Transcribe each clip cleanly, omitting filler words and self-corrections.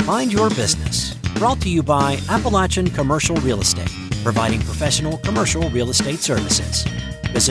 Mind Your Business, brought to you by Appalachian Commercial Real Estate, providing professional commercial real estate services. Visit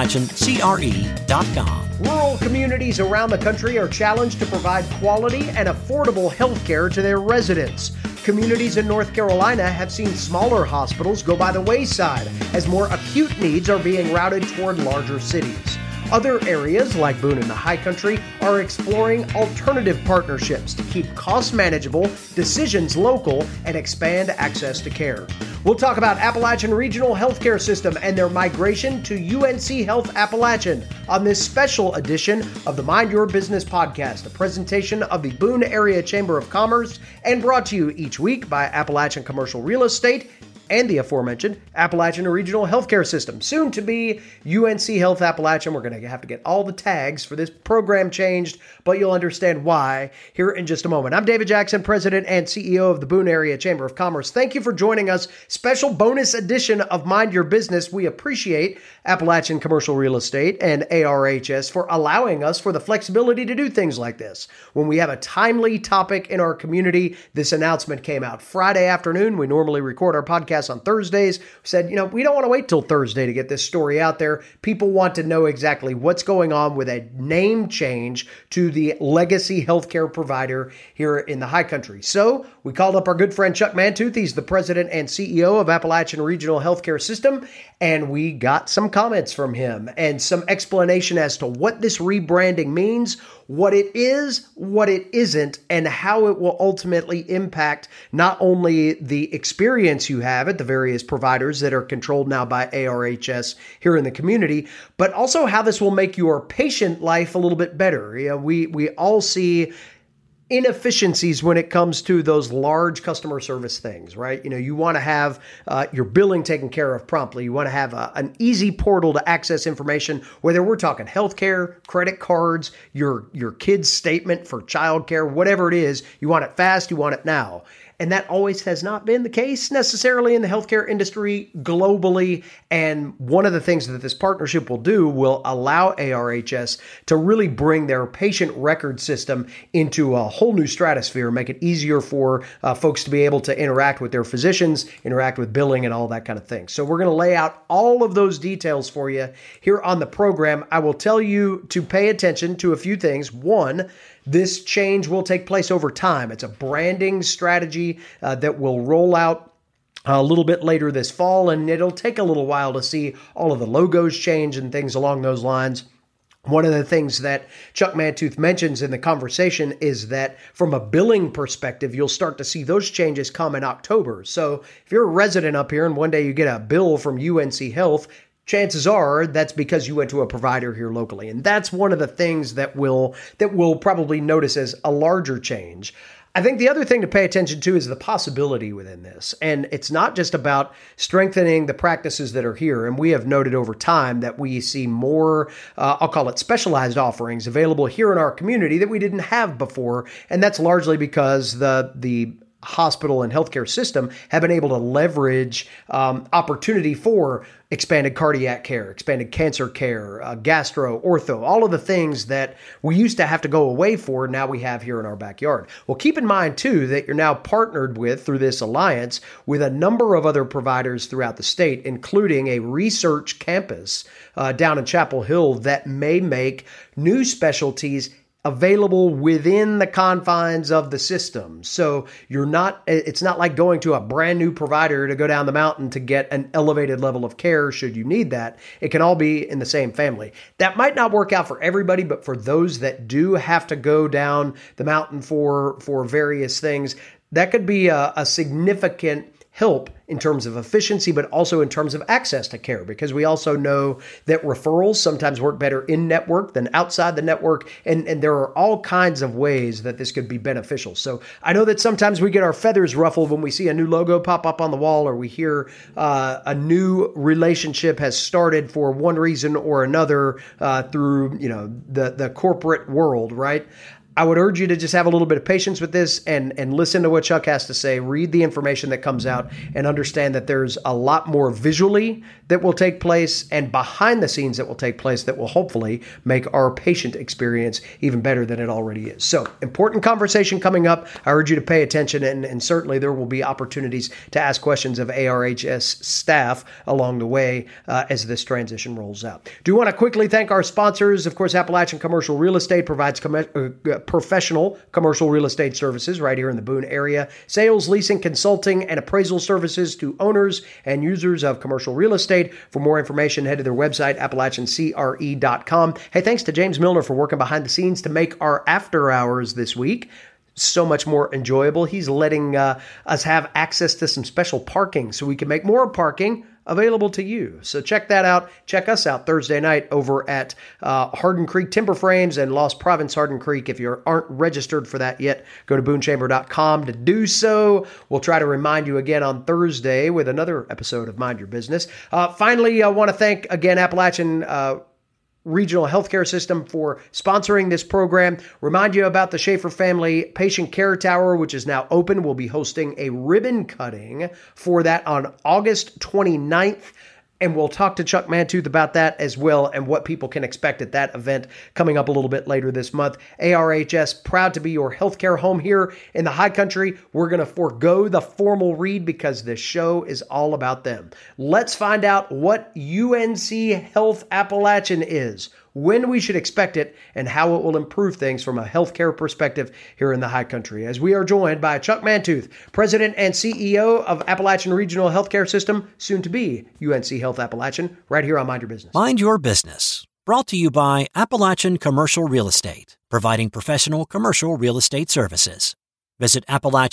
AppalachianCRE.com. Rural communities around the country are challenged to provide quality and affordable health care to their residents. Communities in North Carolina have seen smaller hospitals go by the wayside as more acute needs are being routed toward larger cities. Other areas, like Boone and the High Country, are exploring alternative partnerships to keep costs manageable, decisions local, and expand access to care. We'll talk about Appalachian Regional Healthcare System and their migration to UNC Health Appalachian on this special edition of the Mind Your Business podcast, a presentation of the Boone Area Chamber of Commerce and brought to you each week by Appalachian Commercial Real Estate and the aforementioned Appalachian Regional Healthcare System, soon to be UNC Health Appalachian. We're going to have to get all the tags for this program changed, but you'll understand why here in just a moment. I'm David Jackson, President and CEO of the Boone Area Chamber of Commerce. Thank you for joining us. Special bonus edition of Mind Your Business. We appreciate Appalachian Commercial Real Estate and ARHS for allowing us for the flexibility to do things like this. When we have a timely topic in our community, this announcement came out Friday afternoon. We normally record our podcast on Thursdays. We said, we don't want to wait till Thursday to get this story out there. People want to know exactly what's going on with a name change to the legacy healthcare provider here in the High Country. So we called up our good friend Chuck Mantooth. He's the president and CEO of Appalachian Regional Healthcare System, and we got some comments from him and some explanation as to what this rebranding means, what it is, what it isn't, and how it will ultimately impact not only the experience you have at the various providers that are controlled now by ARHS here in the community, but also how this will make your patient life a little bit better. We all see inefficiencies when it comes to those large customer service things, right? You want to have your billing taken care of promptly. You want to have an easy portal to access information, whether we're talking healthcare, credit cards, your kid's statement for childcare, whatever it is. You want it fast, you want it now. And that always has not been the case necessarily in the healthcare industry globally. And one of the things that this partnership will do will allow ARHS to really bring their patient record system into a whole new stratosphere, make it easier for folks to be able to interact with their physicians, interact with billing and all that kind of thing. So we're going to lay out all of those details for you here on the program. I will tell you to pay attention to a few things. One, this change will take place over time. It's a branding strategy that will roll out a little bit later this fall, and it'll take a little while to see all of the logos change and things along those lines. One of the things that Chuck Mantooth mentions in the conversation is that from a billing perspective, you'll start to see those changes come in October. So if you're a resident up here and one day you get a bill from UNC Health, chances are that's because you went to a provider here locally. And that's one of the things that we'll probably notice as a larger change. I think the other thing to pay attention to is the possibility within this. And it's not just about strengthening the practices that are here. And we have noted over time that we see more, I'll call it specialized offerings available here in our community that we didn't have before. And that's largely because the hospital and healthcare system have been able to leverage opportunity for expanded cardiac care, expanded cancer care, gastro, ortho, all of the things that we used to have to go away for, now we have here in our backyard. Well, keep in mind, too, that you're now partnered with, through this alliance, with a number of other providers throughout the state, including a research campus down in Chapel Hill that may make new specialties available within the confines of the system. So it's not like going to a brand new provider to go down the mountain to get an elevated level of care should you need that. It can all be in the same family. That might not work out for everybody, but for those that do have to go down the mountain for various things, that could be a significant help in terms of efficiency, but also in terms of access to care, because we also know that referrals sometimes work better in network than outside the network. And there are all kinds of ways that this could be beneficial. So I know that sometimes we get our feathers ruffled when we see a new logo pop up on the wall, or we hear a new relationship has started for one reason or another through the corporate world, right? I would urge you to just have a little bit of patience with this and listen to what Chuck has to say, read the information that comes out, and understand that there's a lot more visually that will take place and behind the scenes that will take place that will hopefully make our patient experience even better than it already is. So, important conversation coming up. I urge you to pay attention, and certainly there will be opportunities to ask questions of ARHS staff along the way as this transition rolls out. Do want to quickly thank our sponsors. Of course, Appalachian Commercial Real Estate provides professional commercial real estate services right here in the Boone area. Sales, leasing, consulting, and appraisal services to owners and users of commercial real estate. For more information, head to their website, AppalachianCRE.com. Hey, thanks to James Milner for working behind the scenes to make our after hours this week so much more enjoyable. He's letting us have access to some special parking so we can make more parking available to you. So check that out. Check us out Thursday night over at Hardin Creek Timber Frames and Lost Province Hardin Creek. If you aren't registered for that yet, go to boonechamber.com to do so. We'll try to remind you again on Thursday with another episode of Mind Your Business. Finally, I want to thank again Appalachian Regional Healthcare System for sponsoring this program. Remind you about the Schaefer Family Patient Care Tower, which is now open. We'll be hosting a ribbon cutting for that on August 29th. And we'll talk to Chuck Mantooth about that as well and what people can expect at that event coming up a little bit later this month. ARHS, proud to be your healthcare home here in the High Country. We're going to forego the formal read because this show is all about them. Let's find out what UNC Health Appalachian is, when we should expect it, and how it will improve things from a healthcare perspective here in the High Country. As we are joined by Chuck Mantooth, President and CEO of Appalachian Regional Healthcare System, soon to be UNC Health Appalachian, right here on Mind Your Business. Mind Your Business, brought to you by Appalachian Commercial Real Estate, providing professional commercial real estate services. Visit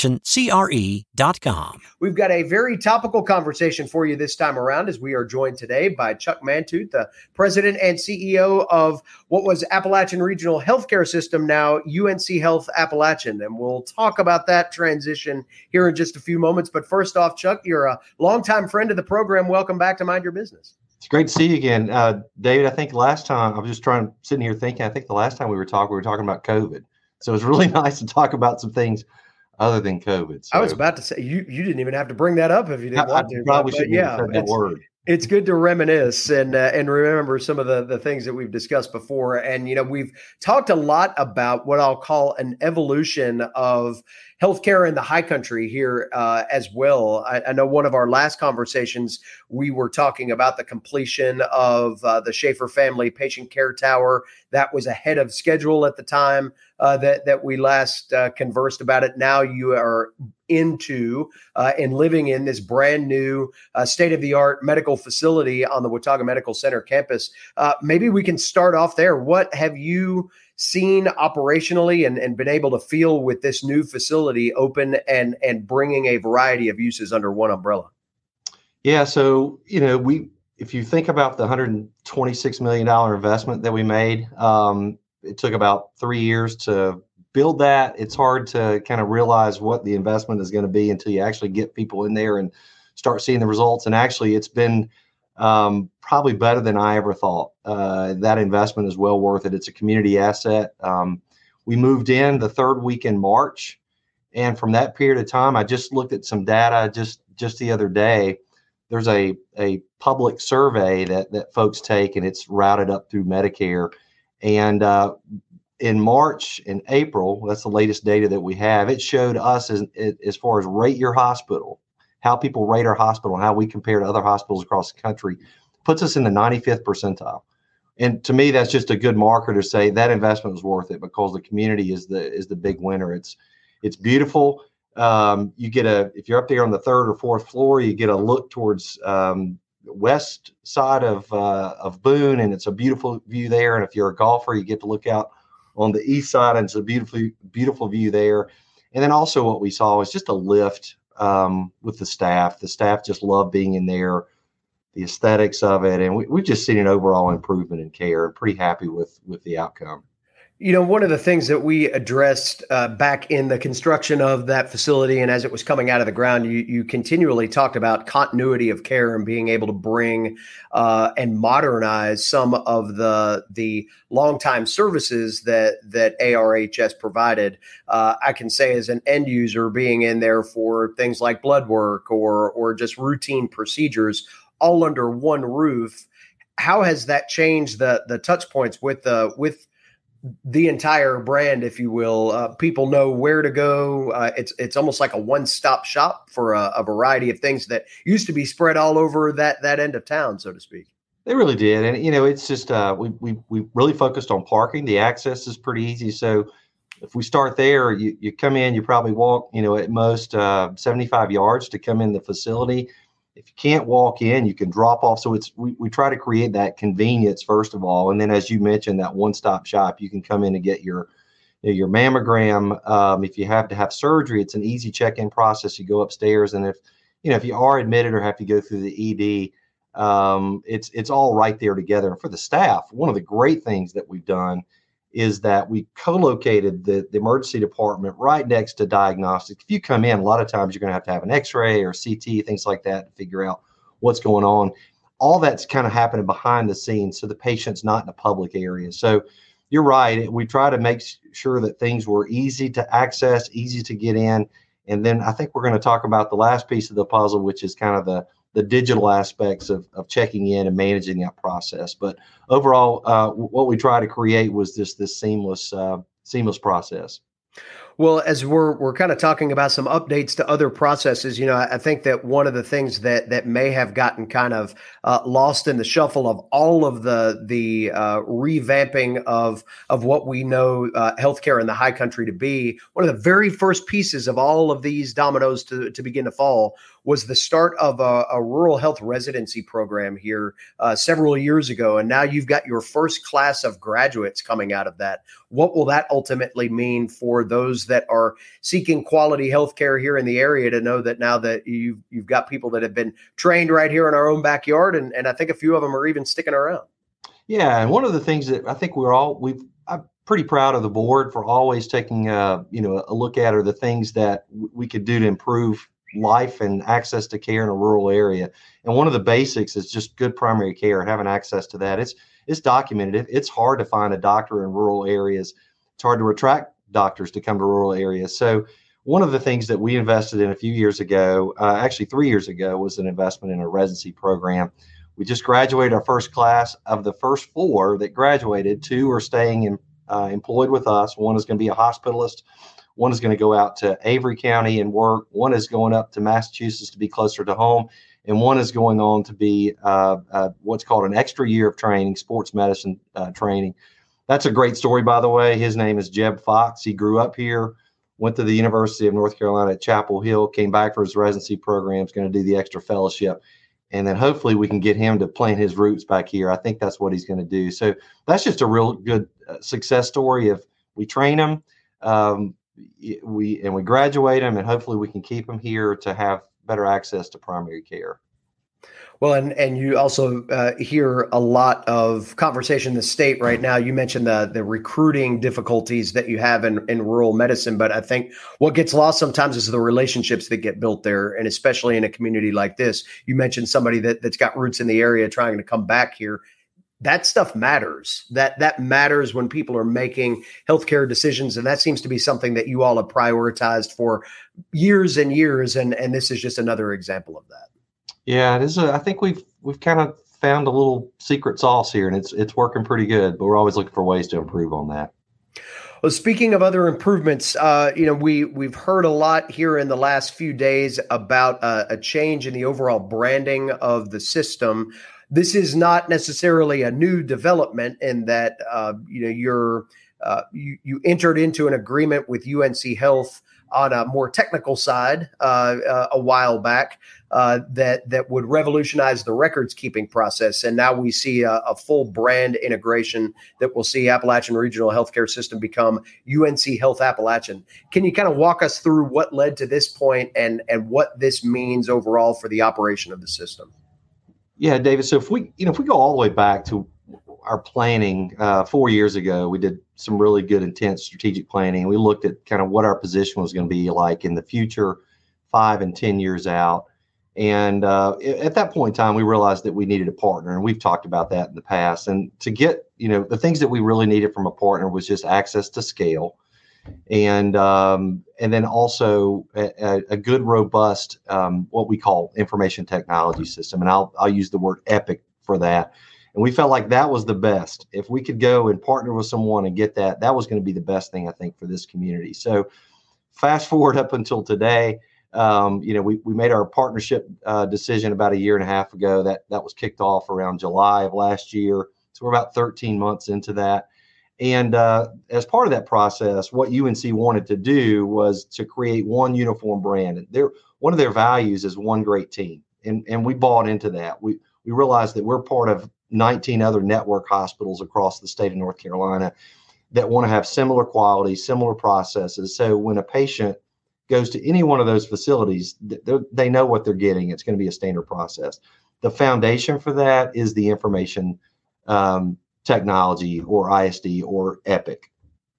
AppalachianCRE.com. We've got a very topical conversation for you this time around as we are joined today by Chuck Mantooth, the President and CEO of what was Appalachian Regional Healthcare System, now UNC Health Appalachian. And we'll talk about that transition here in just a few moments. But first off, Chuck, you're a longtime friend of the program. Welcome back to Mind Your Business. It's great to see you again. David, I think last time, I was just sitting here thinking, I think the last time we were talking about COVID. So it's really nice to talk about some things other than COVID. So, I was about to say, you didn't even have to bring that up if you didn't want to. Probably shouldn't have said that word. It's good to reminisce and remember some of the things that we've discussed before. And, we've talked a lot about what I'll call an evolution of healthcare in the High Country here as well. I know one of our last conversations, we were talking about the completion of the Schaefer Family Patient Care Tower. That was ahead of schedule at the time that we last conversed about it. Now you are into and living in this brand new state-of-the-art medical facility on the Watauga Medical Center campus. Maybe we can start off there. What have you seen operationally and been able to feel with this new facility open and bringing a variety of uses under one umbrella? Yeah, so if you think about the $126 million investment that we made, it took about 3 years to build that. It's hard to kind of realize what the investment is going to be until you actually get people in there and start seeing the results. And actually, it's been probably better than I ever thought. That investment is well worth it. It's a community asset. We moved in the third week in March. And from that period of time, I just looked at some data just the other day. There's a public survey that folks take, and it's routed up through Medicare. And in March and April, that's the latest data that we have, it showed us as far as rate your hospital, how people rate our hospital and how we compare to other hospitals across the country, puts us in the 95th percentile. And to me, that's just a good marker to say that investment was worth it because the community is the big winner. It's beautiful. You get if you're up there on the third or fourth floor, you get a look towards west side of Boone, and it's a beautiful view there. And if you're a golfer, you get to look out on the east side, and it's a beautiful view there. And then also what we saw was just a lift with the staff. The staff just love being in there, the aesthetics of it, and we've just seen an overall improvement in care. I'm pretty happy with the outcome. One of the things that we addressed back in the construction of that facility and as it was coming out of the ground, you continually talked about continuity of care and being able to bring and modernize some of the longtime services that ARHS provided. I can say as an end user being in there for things like blood work or just routine procedures all under one roof, how has that changed the touch points with the entire brand, if you will? People know where to go. It's almost like a one-stop shop for a variety of things that used to be spread all over that end of town, so to speak. They really did. And, it's just we really focused on parking. The access is pretty easy. So if we start there, you come in, you probably walk, at most 75 yards to come in the facility. If you can't walk in, you can drop off. So we try to create that convenience first of all, and then as you mentioned, that one-stop shop. You can come in and get your mammogram. If you have to have surgery, it's an easy check-in process. You go upstairs, and if you are admitted or have to go through the ED, it's all right there together. And for the staff, one of the great things that we've done is that we co-located the emergency department right next to diagnostics. If you come in, a lot of times you're going to have an X-ray or CT, things like that, to figure out what's going on. All that's kind of happening behind the scenes, so the patient's not in a public area. So you're right. We try to make sure that things were easy to access, easy to get in. And then I think we're going to talk about the last piece of the puzzle, which is kind of the digital aspects of checking in and managing that process. But overall, what we try to create was this seamless process. Well, as we're kind of talking about some updates to other processes, I think that one of the things that may have gotten kind of lost in the shuffle of all of the revamping of what we know healthcare in the high country to be, one of the very first pieces of all of these dominoes to begin to fall was the start of a rural health residency program here several years ago. And now you've got your first class of graduates coming out of that. What will that ultimately mean for those that are seeking quality healthcare here in the area, to know that now that you've got people that have been trained right here in our own backyard, and I think a few of them are even sticking around? Yeah, and one of the things that I think I'm pretty proud of the board for always taking a look at are the things that we could do to improve life and access to care in a rural area. And one of the basics is just good primary care, having access to that. It's documented. It's hard to find a doctor in rural areas. It's hard to attract doctors to come to rural areas. So one of the things that we invested in a few years ago, actually 3 years ago, was an investment in a residency program. We just graduated our first class. Of the first 4 that graduated, 2 are staying employed with us. One is going to be a hospitalist. One is going to go out to Avery County and work. One is going up to Massachusetts to be closer to home. And one is going on to be what's called an extra year of training, sports medicine training. That's a great story, by the way. His name is Jeb Fox. He grew up here, went to the University of North Carolina at Chapel Hill, came back for his residency program, is going to do the extra fellowship. And then hopefully we can get him to plant his roots back here. I think that's what he's going to do. So that's just a real good success story. If we train him, we graduate them, and hopefully we can keep them here to have better access to primary care. Well, and you also hear a lot of conversation in the state right now. You mentioned the recruiting difficulties that you have in rural medicine, but I think what gets lost sometimes is the relationships that get built there, and especially in a community like this. You mentioned somebody that's got roots in the area trying to come back here. That stuff matters. That matters when people are making healthcare decisions, and that seems to be something that you all have prioritized for years and years, and this is just another example of that. Yeah, it is. I think we've kind of found a little secret sauce here, and it's working pretty good. But we're always looking for ways to improve on that. Well, speaking of other improvements, we've heard a lot here in the last few days about a change in the overall branding of the system. This is not necessarily a new development in that you entered into an agreement with UNC Health on a more technical side a while back that would revolutionize the records keeping process. And now we see a full brand integration that will see Appalachian Regional Healthcare System become UNC Health Appalachian. Can you kind of walk us through what led to this point and what this means overall for the operation of the system? Yeah, David. So if we go all the way back to our planning 4 years ago. We did some really good, intense strategic planning. We looked at kind of what our position was going to be like in the future, 5 and 10 years out. And at that point in time, we realized that we needed a partner, and we've talked about that in the past. And to get, the things that we really needed from a partner was just access to scale, and then also a good, robust, what we call information technology system. And I'll use the word epic for that. And we felt like that was the best. If we could go and partner with someone and get that, that was going to be the best thing, I think, for this community. So fast forward up until today. We made our partnership decision about 1.5 years ago. That was kicked off around July of last year. So we're about 13 months into that. And as part of that process, what UNC wanted to do was to create one uniform brand. And one of their values is one great team. And we bought into that. We realized that we're part of 19 other network hospitals across the state of North Carolina that want to have similar quality, similar processes. So when a patient goes to any one of those facilities, they know what they're getting. It's going to be a standard process. The foundation for that is the information technology, or ISD, or Epic.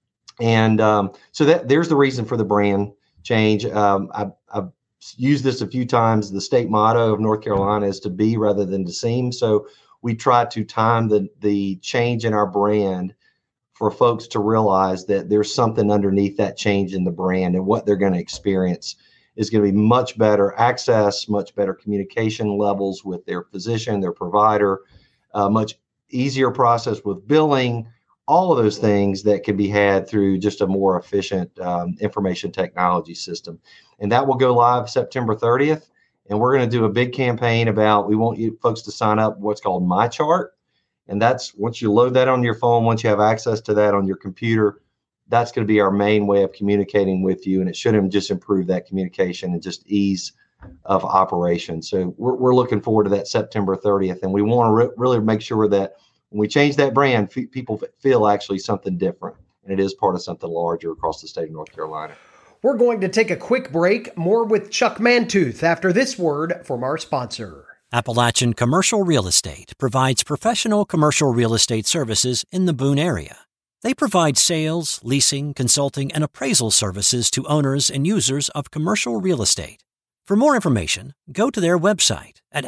And so there's the reason for the brand change. I've used this a few times. The state motto of North Carolina is to be rather than to seem. So we try to time the change in our brand for folks to realize that there's something underneath that change in the brand, and what they're going to experience is going to be much better access, much better communication levels with their physician, their provider, much easier process with billing, all of those things that can be had through just a more efficient information technology system. And that will go live September 30th. And we're going to do a big campaign about, we want you folks to sign up what's called MyChart. And that's, once you load that on your phone, once you have access to that on your computer, that's going to be our main way of communicating with you. And it should just improve that communication and just ease of operation. So we're looking forward to that September 30th. And we want to really make sure that when we change that brand, people feel actually something different. And it is part of something larger across the state of North Carolina. We're going to take a quick break. More with Chuck Mantooth after this word from our sponsor. Appalachian Commercial Real Estate provides professional commercial real estate services in the Boone area. They provide sales, leasing, consulting, and appraisal services to owners and users of commercial real estate. For more information, go to their website at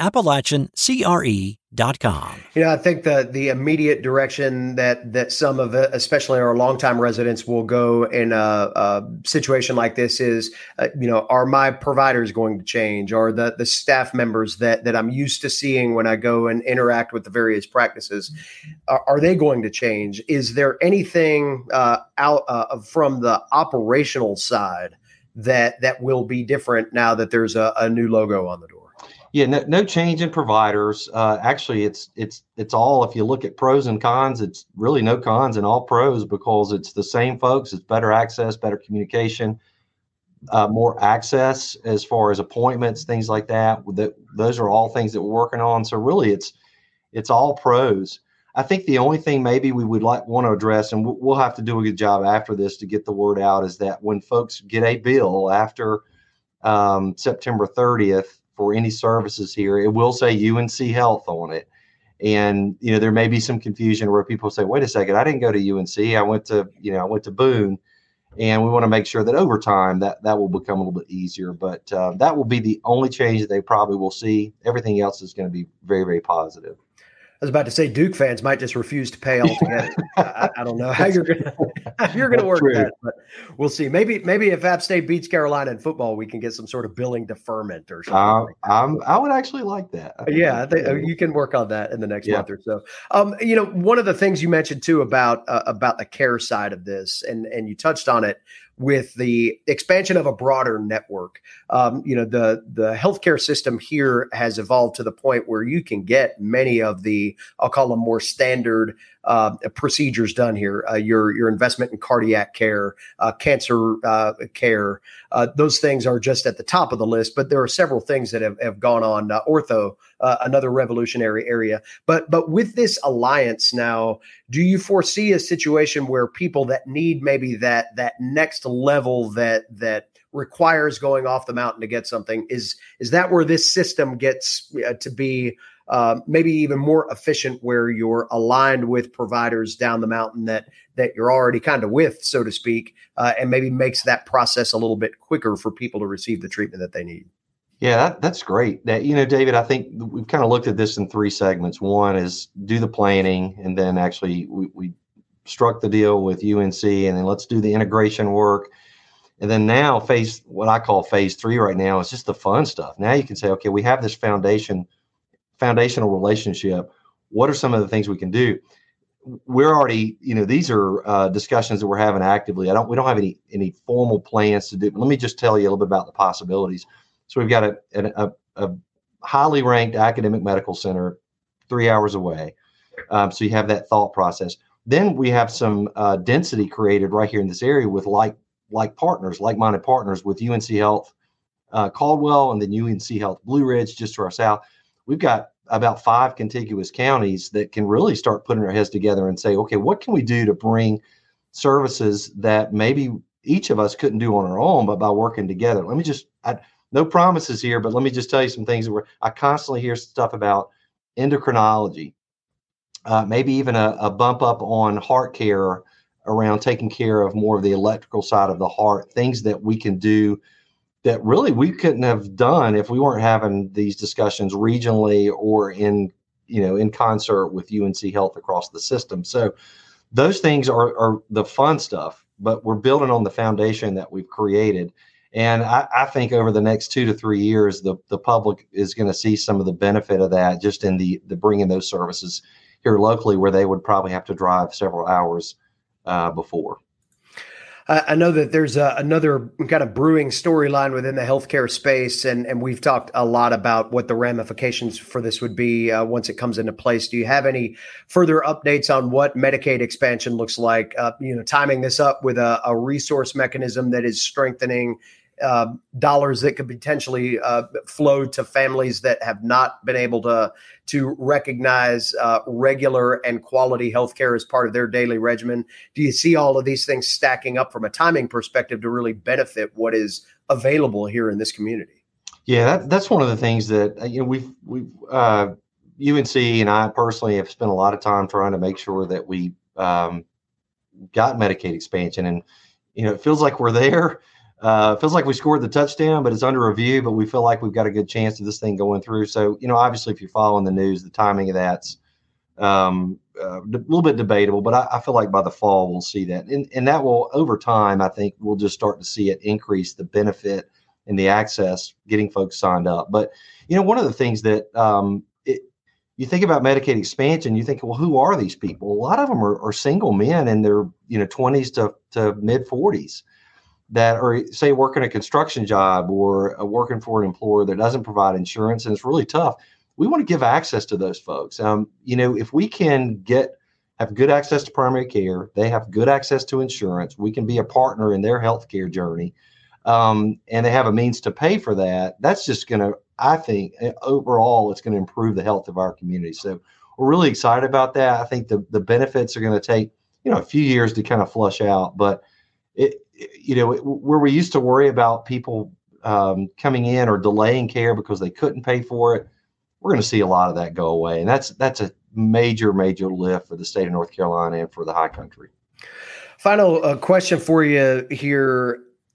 AppalachianCRE.com. I think the immediate direction that some of it, especially our longtime residents, will go in a situation like this is, are my providers going to change? Or the staff members that I'm used to seeing when I go and interact with the various practices, are they going to change? Is there anything out from the operational side that will be different now that there's a new logo on the door? Yeah, no change in providers. Actually, it's all, if you look at pros and cons, it's really no cons and all pros, because it's the same folks. It's better access, better communication, more access as far as appointments, things like that. Those are all things that we're working on. So really, it's all pros. I think the only thing maybe we would want to address, and we'll have to do a good job after this to get the word out, is that when folks get a bill after September 30th for any services here, it will say UNC Health on it. And, there may be some confusion where people say, wait a second, I didn't go to UNC. I went to Boone. And we want to make sure that over time that will become a little bit easier. But that will be the only change that they probably will see. Everything else is going to be very, very positive. I was about to say Duke fans might just refuse to pay altogether. I don't know how you're going to work that, but we'll see. Maybe if App State beats Carolina in football, we can get some sort of billing deferment or something. I would actually like that. I think you can work on that in the next month or so. One of the things you mentioned too about the care side of this, and you touched on it with the expansion of a broader network. The healthcare system here has evolved to the point where you can get many of the, I'll call them more standard procedures done here. Your investment in cardiac care, cancer care, those things are just at the top of the list. But there are several things that have gone on. Ortho, another revolutionary area. But with this alliance now, do you foresee a situation where people that need maybe that next level that requires going off the mountain to get something, is that where this system gets to be maybe even more efficient where you're aligned with providers down the mountain that you're already kind of with, so to speak, and maybe makes that process a little bit quicker for people to receive the treatment that they need. Yeah, that's great. That, David, I think we've kind of looked at this in three segments. One is do the planning, and then actually we struck the deal with UNC, and then let's do the integration work. And then now what I call phase 3 right now is just the fun stuff. Now you can say, okay, we have this foundational relationship. What are some of the things we can do? We're already, these are discussions that we're having actively. We don't have any formal plans to do, but let me just tell you a little bit about the possibilities. So we've got a highly ranked academic medical center 3 hours away. So you have that thought process. Then we have some density created right here in this area with like-minded partners with UNC Health Caldwell, and then UNC Health Blue Ridge just to our south. We've got about 5 contiguous counties that can really start putting their heads together and say, okay, what can we do to bring services that maybe each of us couldn't do on our own, but by working together? No promises here, but let me just tell you some things I constantly hear stuff about endocrinology, maybe even a bump up on heart care around taking care of more of the electrical side of the heart, things that we can do that really we couldn't have done if we weren't having these discussions regionally or in concert with UNC Health across the system. So those things are the fun stuff, but we're building on the foundation that we've created. And I think over the next 2 to 3 years, the public is going to see some of the benefit of that just in the bringing those services here locally, where they would probably have to drive several hours before. I know that there's another kind of brewing storyline within the healthcare space, and we've talked a lot about what the ramifications for this would be once it comes into place. Do you have any further updates on what Medicaid expansion looks like? Timing this up with a resource mechanism that is strengthening dollars that could potentially flow to families that have not been able to recognize regular and quality healthcare as part of their daily regimen. Do you see all of these things stacking up from a timing perspective to really benefit what is available here in this community? Yeah, that's one of the things that we've UNC and I personally have spent a lot of time trying to make sure that we got Medicaid expansion, and it feels like we're there. It feels like we scored the touchdown, but it's under review, but we feel like we've got a good chance of this thing going through. So, obviously if you're following the news, the timing of that's a little bit debatable, but I feel like by the fall we'll see that. And that will, over time, I think we'll just start to see it increase the benefit and the access, getting folks signed up. But, one of the things that you think about Medicaid expansion, you think, well, who are these people? A lot of them are single men in their 20s to mid 40s. That are, say, working a construction job or working for an employer that doesn't provide insurance, and it's really tough. We want to give access to those folks. If we can have good access to primary care, they have good access to insurance, we can be a partner in their healthcare journey, and they have a means to pay for that. That's just going to, I think, overall, it's going to improve the health of our community. So we're really excited about that. I think the benefits are going to take, a few years to kind of flush out, but where we used to worry about people coming in or delaying care because they couldn't pay for it, we're going to see a lot of that go away. And that's a major, major lift for the state of North Carolina and for the high country. Final question for you here.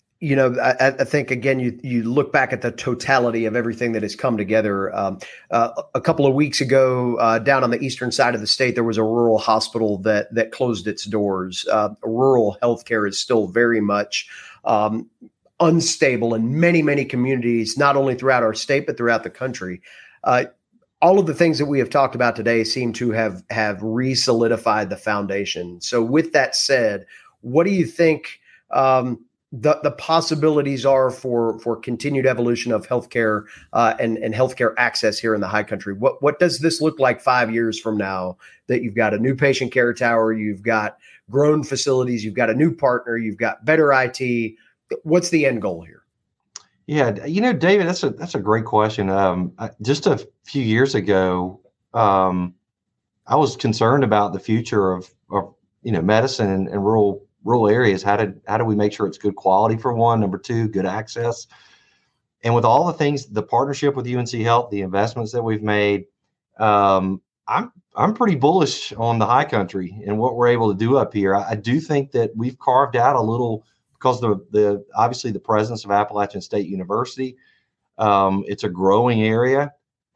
I think, again, you look back at the totality of everything that has come together. A couple of weeks ago, down on the eastern side of the state, there was a rural hospital that closed its doors. Rural healthcare is still very much unstable in many, many communities, not only throughout our state, but throughout the country. All of the things that we have talked about today seem to have re-solidified the foundation. So with that said, what do you think the possibilities are for continued evolution of healthcare and healthcare access here in the high country? What does this look like 5 years from now that you've got a new patient care tower, you've got grown facilities, you've got a new partner, you've got better IT? What's the end goal here? Yeah, David, that's a great question. Just a few years ago, I was concerned about the future of medicine and rural areas. How do we make sure it's good quality, for one? Number two, good access. And with all the things, the partnership with UNC Health, the investments that we've made, I'm pretty bullish on the high country and what we're able to do up here. I do think that we've carved out a little because the obviously the presence of Appalachian State University. It's a growing area.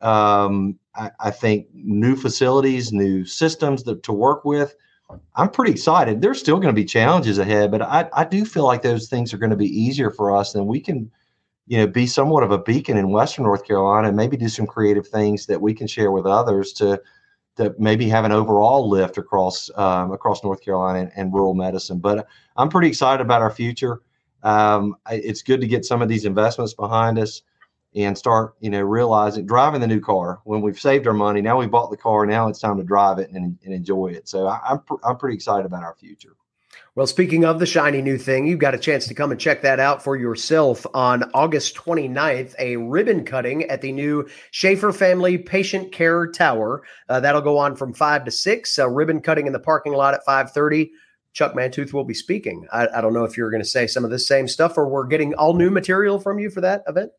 I think new facilities, new systems to work with. I'm pretty excited. There's still going to be challenges ahead, but I do feel like those things are going to be easier for us, and we can, be somewhat of a beacon in Western North Carolina and maybe do some creative things that we can share with others to maybe have an overall lift across North Carolina and rural medicine. But I'm pretty excited about our future. It's good to get some of these investments behind us and start, realizing driving the new car when we've saved our money. Now we bought the car. Now it's time to drive it and enjoy it. So I'm pretty excited about our future. Well, speaking of the shiny new thing, you've got a chance to come and check that out for yourself on August 29th, a ribbon cutting at the new Schaefer Family Patient Care Tower. That'll go on from 5 to 6, ribbon cutting in the parking lot at 5:30. Chuck Mantooth will be speaking. I don't know if you're going to say some of this same stuff or we're getting all new material from you for that event.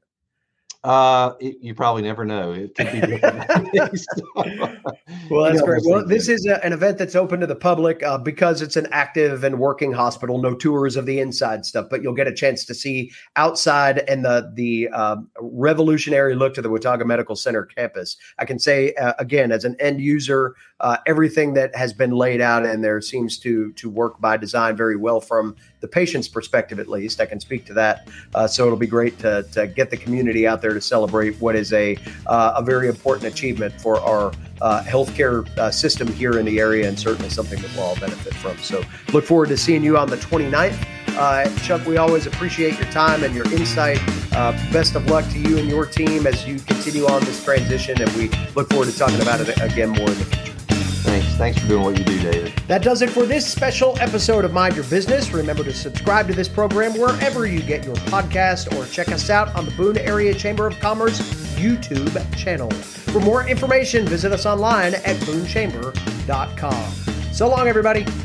You probably never know. It could be different. Well, that's great. Well, this is an event that's open to the public because it's an active and working hospital. No tours of the inside stuff, but you'll get a chance to see outside and the revolutionary look to the Watauga Medical Center campus. I can say again, as an end user, everything that has been laid out in there seems to work by design very well from the patient's perspective, at least. I can speak to that. So it'll be great to get the community out there to celebrate what is a very important achievement for our healthcare system here in the area, and certainly something that we'll all benefit from. So look forward to seeing you on the 29th. Chuck, we always appreciate your time and your insight. Best of luck to you and your team as you continue on this transition, and we look forward to talking about it again more in the future. Thanks for doing what you do, David. That does it for this special episode of Mind Your Business. Remember to subscribe to this program wherever you get your podcast, or check us out on the Boone Area Chamber of Commerce YouTube channel. For more information, visit us online at boonechamber.com. So long, everybody.